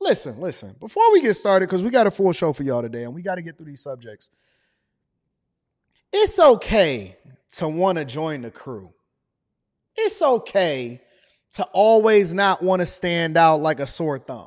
listen. Before we get started, because we got a full show for y'all today and we got to get through these subjects. It's okay to want to join the crew. It's okay to always not want to stand out like a sore thumb.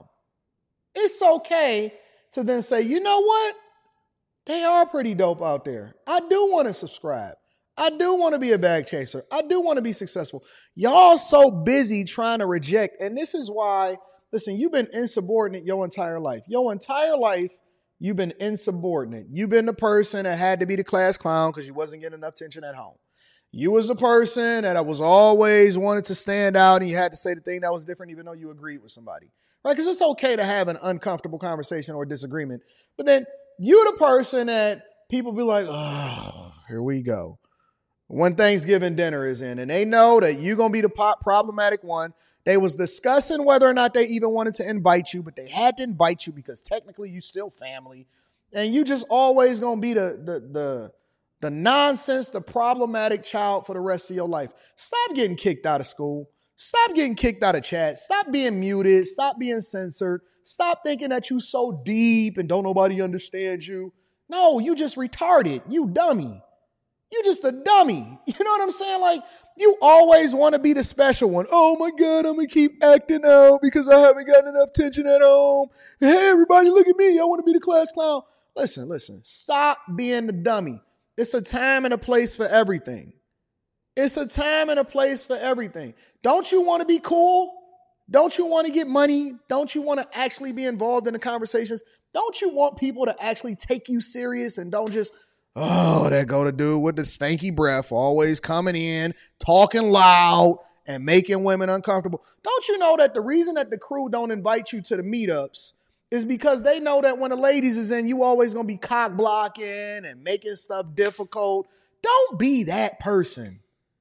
It's okay to then say, you know what? They are pretty dope out there. I do want to subscribe. I do want to be a bag chaser. I do want to be successful. Y'all so busy trying to reject. And this is why, listen, you've been insubordinate your entire life. Your entire life, you've been insubordinate. You've been the person that had to be the class clown because you wasn't getting enough attention at home. You was the person that was always wanted to stand out and you had to say the thing that was different even though you agreed with somebody. Right? Because it's okay to have an uncomfortable conversation or disagreement. But then you're the person that people be like, oh, here we go. When Thanksgiving dinner is in and they know that you're going to be the problematic one. They was discussing whether or not they even wanted to invite you, but they had to invite you because technically you still family. And you just always going to be the nonsense, the problematic child for the rest of your life. Stop getting kicked out of school. Stop getting kicked out of chat. Stop being muted. Stop being censored. Stop thinking that you so deep and don't nobody understand you. No, you just retarded. You dummy. You just a dummy. You know what I'm saying? Like, you always want to be the special one. Oh my God, I'm going to keep acting out because I haven't gotten enough attention at home. Hey, everybody, look at me. I want to be the class clown. Listen. Stop being the dummy. It's a time and a place for everything. It's a time and a place for everything. Don't you want to be cool? Don't you want to get money? Don't you want to actually be involved in the conversations? Don't you want people to actually take you serious and don't just, oh, that go to dude with the stanky breath, always coming in, talking loud and making women uncomfortable. Don't you know that the reason that the crew don't invite you to the meetups is because they know that when the ladies is in, you always going to be cock blocking and making stuff difficult. Don't be that person.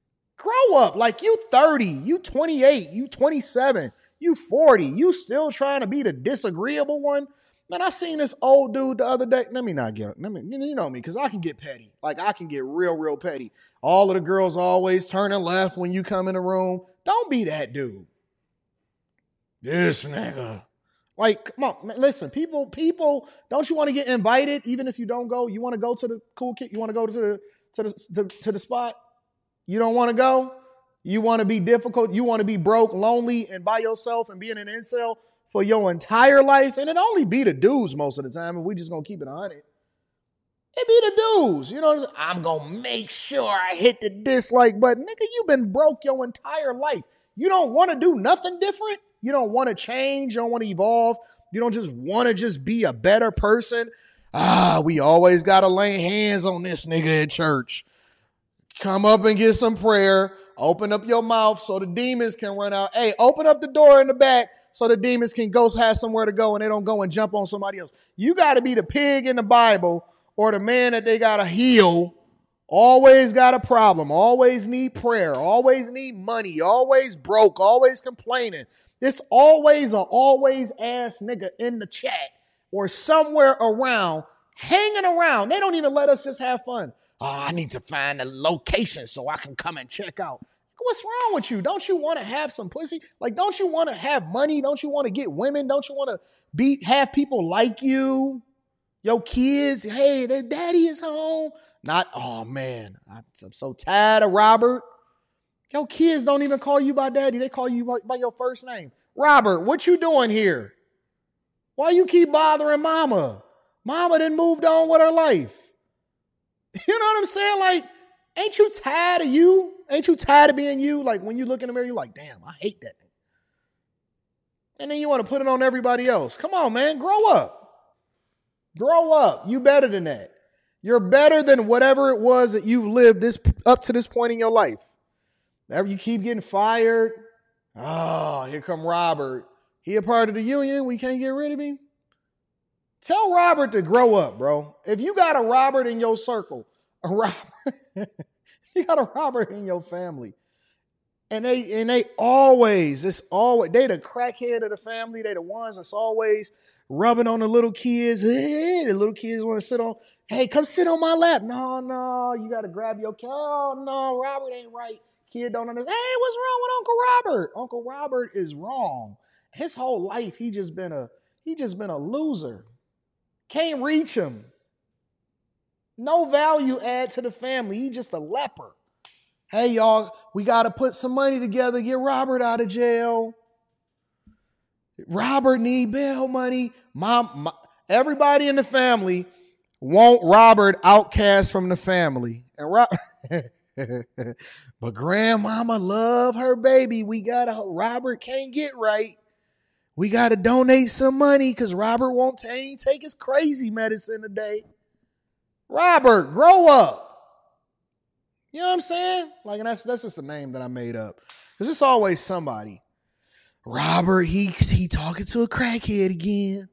Grow up. Like, you 30, you 28, you 27, you 40. You still trying to be the disagreeable one? Man, I seen this old dude the other day. You know me, because I can get petty. Like, I can get real petty. All of the girls always turning left when you come in the room. Don't be that dude. This nigga. Like, come on, man, listen, people, don't you want to get invited even if you don't go? You want to go to the cool kid? You want to go to the spot? You don't want to go? You want to be difficult? You want to be broke, lonely, and by yourself and being an incel for your entire life? And it only be the dudes most of the time, and we just going to keep it 100. It be the dudes. You know what I'm saying? I'm going to make sure I hit the dislike button. Nigga, you've been broke your entire life. You don't want to do nothing different? You don't want to change? You don't want to evolve? You don't just want to just be a better person? We always got to lay hands on this nigga at church. Come up and get some prayer. Open up your mouth so the demons can run out. Hey, open up the door in the back so the demons can go have somewhere to go and they don't go and jump on somebody else. You got to be the pig in the Bible or the man that they got to heal. Always got a problem. Always need prayer. Always need money. Always broke. Always complaining. This always ass nigga in the chat or somewhere around, hanging around. They don't even let us just have fun. Oh, I need to find a location so I can come and check out. What's wrong with you? Don't you want to have some pussy? Like, don't you want to have money? Don't you want to get women? Don't you want to have people like you? Your kids, hey, their daddy is home. Not, oh man, I'm so tired of Robert. Your kids don't even call you by daddy. They call you by your first name. Robert, what you doing here? Why you keep bothering mama? Mama done moved on with her life. You know what I'm saying? Like, ain't you tired of you? Ain't you tired of being you? Like, when you look in the mirror, you're like, damn, I hate that thing. And then you want to put it on everybody else. Come on, man. Grow up. Grow up. You better than that. You're better than whatever it was that you've lived up to this point in your life. Whenever you keep getting fired. Oh, here come Robert. He a part of the union. We can't get rid of him. Tell Robert to grow up, bro. If you got a Robert in your circle, you got a Robert in your family, and they always, they the crackhead of the family. They the ones that's always rubbing on the little kids. Hey, the little kids want to sit on. Hey, come sit on my lap. No, you got to grab your kid. Oh, no, Robert ain't right. Kid don't understand. Hey, what's wrong with Uncle Robert? Uncle Robert is wrong. His whole life, he just been He just been a loser. Can't reach him. No value add to the family. He just a leper. Hey, y'all, we got to put some money together, get Robert out of jail. Robert need bail money. Mom, everybody in the family want Robert outcast from the family. And but grandmama love her baby. Robert can't get right. We got to donate some money because Robert won't take his crazy medicine today. Robert, grow up. You know what I'm saying? Like, and that's just a name that I made up. Because it's always somebody. Robert, he talking to a crackhead again.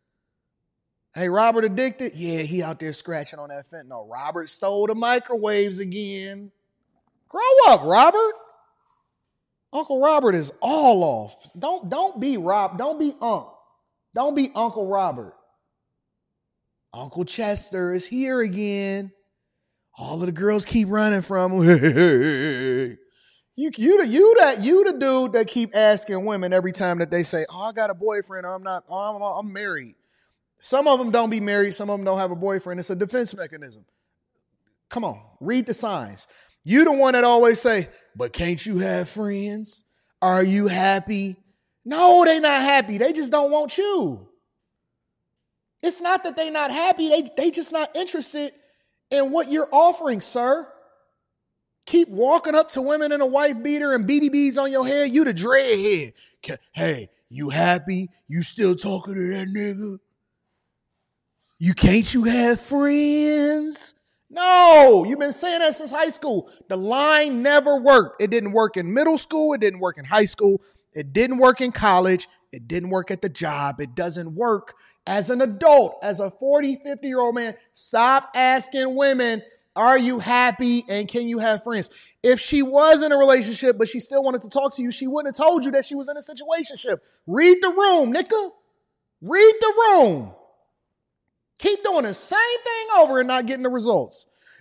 Hey, Robert addicted? Yeah, he out there scratching on that fentanyl. Robert stole the microwaves again. Grow up, Robert. Uncle Robert is all off. Don't be Rob. Don't be Unc. Don't be Uncle Robert. Uncle Chester is here again. All of the girls keep running from him. You the dude that keep asking women every time that they say, "Oh, I got a boyfriend," or I'm married. Some of them don't be married. Some of them don't have a boyfriend. It's a defense mechanism. Come on, read the signs. You the one that always say, "But can't you have friends? Are you happy?" No, they not happy. They just don't want you. It's not that they not happy. They just not interested in what you're offering, sir. Keep walking up to women in a wife beater and beady beads on your head. You the dreadhead. Hey, you happy? You still talking to that nigga? Can't you have friends? No, you've been saying that since high school. The line never worked. It didn't work in middle school. It didn't work in high school. It didn't work in college. It didn't work at the job. It doesn't work as an adult, as a 40, 50-year-old man. Stop asking women, are you happy and can you have friends? If she was in a relationship, but she still wanted to talk to you, she wouldn't have told you that she was in a situationship. Read the room, nigga. Read the room. Keep doing the same thing over and not getting the results.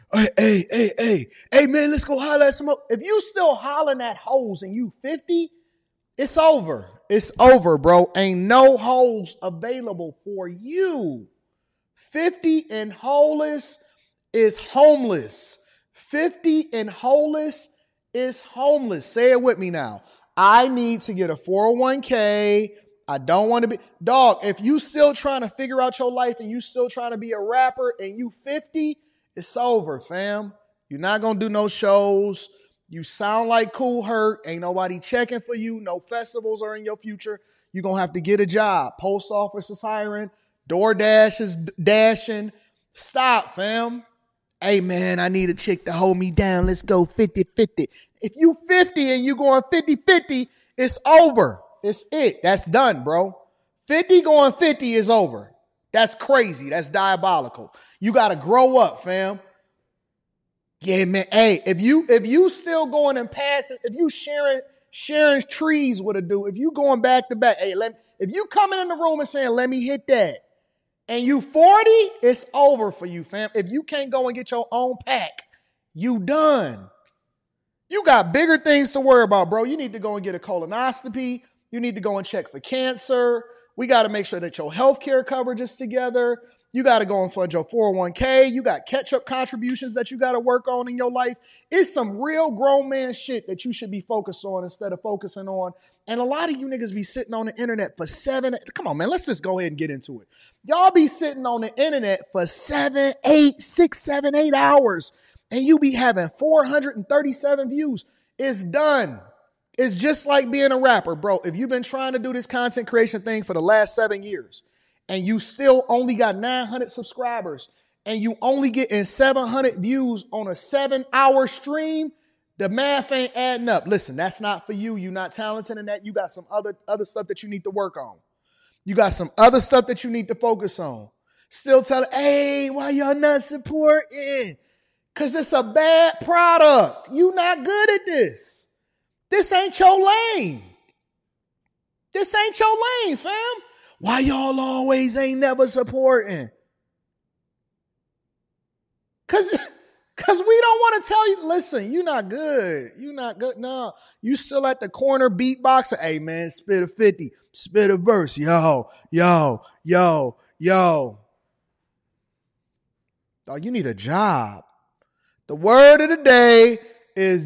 Hey, man, let's go holler at some. If you still hollering at hoes and you 50, it's over. It's over, bro. Ain't no hoes available for you. 50 and holeless is homeless. 50 and holeless is homeless. Say it with me now. I need to get a 401k. I don't want to be, dog, if you still trying to figure out your life and you still trying to be a rapper and you 50, it's over, fam. You're not going to do no shows. You sound like Kool Herc. Ain't nobody checking for you. No festivals are in your future. You're going to have to get a job. Post office is hiring. DoorDash is dashing. Stop, fam. Hey, man, I need a chick to hold me down. Let's go 50-50. If you 50 and you going 50-50, it's over. It's it. That's done, bro. 50 going 50 is over. That's crazy. That's diabolical. You got to grow up, fam. Yeah, man. Hey, if you still going and passing, if you sharing trees with a dude, if you going back to back, hey, if you coming in the room and saying, let me hit that, and you 40, it's over for you, fam. If you can't go and get your own pack, you done. You got bigger things to worry about, bro. You need to go and get a colonoscopy. You need to go and check for cancer. We got to make sure that your healthcare coverage is together. You got to go and fund your 401k. You got catch-up contributions that you got to work on in your life. It's some real grown man shit that you should be focused on instead of focusing on. And a lot of you niggas be sitting on the internet for come on, man, let's just go ahead and get into it. Y'all be sitting on the internet for 6, 7, 8 hours, and you be having 437 views. It's done. It's just like being a rapper, bro. If you've been trying to do this content creation thing for the last 7 years and you still only got 900 subscribers and you only getting 700 views on a 7-hour stream, the math ain't adding up. Listen, that's not for you. You're not talented in that. You got some other stuff that you need to work on. You got some other stuff that you need to focus on. Still telling, hey, why y'all not supporting? Because it's a bad product. You not good at this. This ain't your lane. This ain't your lane, fam. Why y'all always ain't never supporting? Cause Because we don't want to tell you, listen, you're not good. You're not good. No, you still at the corner beatboxer. Hey, man, spit a 50, spit a verse. Yo. Oh, you need a job. The word of the day is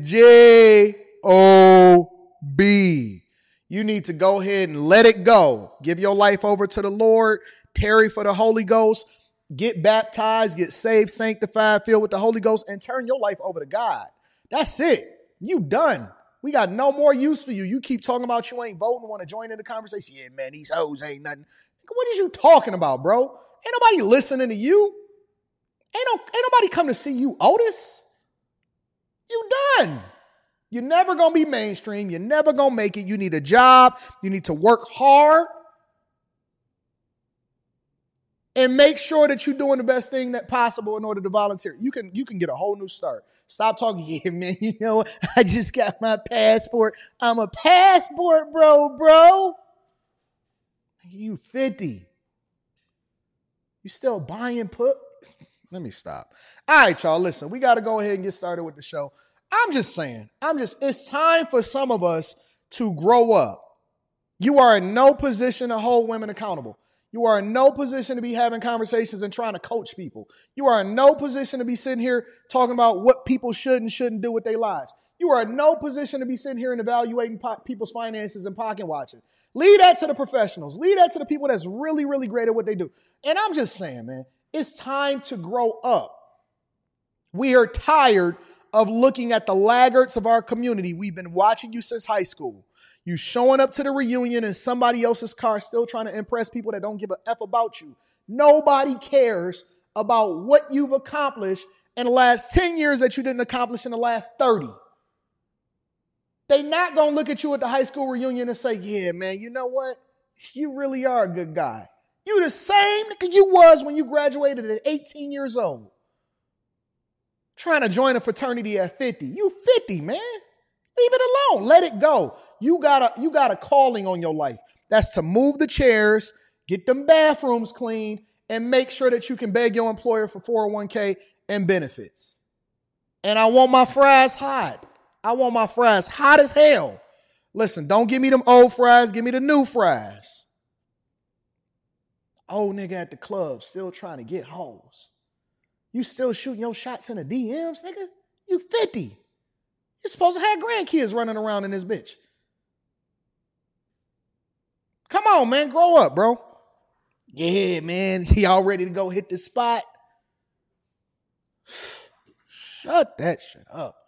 J-O-B. You need to go ahead and let it go. Give your life over to the Lord. Tarry for the Holy Ghost. Get baptized, get saved, sanctified, filled with the Holy Ghost, and turn your life over to God. That's it. You done. We got no more use for you. You keep talking about you ain't voting, want to join in the conversation. Yeah, man, these hoes ain't nothing. What is you talking about, bro? Ain't nobody listening to you. Ain't nobody come to see you, Otis. You done. You're never going to be mainstream. You're never going to make it. You need a job. You need to work hard. And make sure that you're doing the best thing that possible in order to volunteer. You can get a whole new start. Stop talking, yeah, man, you know, I just got my passport. I'm a passport bro. You 50. You still buying put? Let me stop. All right, y'all, listen, we got to go ahead and get started with the show. I'm just saying, it's time for some of us to grow up. You are in no position to hold women accountable. You are in no position to be having conversations and trying to coach people. You are in no position to be sitting here talking about what people should and shouldn't do with their lives. You are in no position to be sitting here and evaluating people's finances and pocket watching. Leave that to the professionals. Leave that to the people that's really, really great at what they do. And I'm just saying, man, it's time to grow up. We are tired of looking at the laggards of our community. We've been watching you since high school. You showing up to the reunion in somebody else's car, still trying to impress people that don't give a F about you. Nobody cares about what you've accomplished in the last 10 years that you didn't accomplish in the last 30. They're not going to look at you at the high school reunion and say, yeah, man, you know what? You really are a good guy. You the same nigga you was when you graduated at 18 years old. Trying to join a fraternity at 50. You 50, man. Leave it alone. Let it go. You got a calling on your life. That's to move the chairs, get them bathrooms clean, and make sure that you can beg your employer for 401k and benefits. And I want my fries hot. I want my fries hot as hell. Listen, don't give me them old fries. Give me the new fries. Old nigga at the club still trying to get hoes. You still shooting your shots in the DMs, nigga? You 50. You're supposed to have grandkids running around in this bitch. Come on, man. Grow up, bro. Yeah, man. Y'all ready to go hit the spot? Shut that shit up.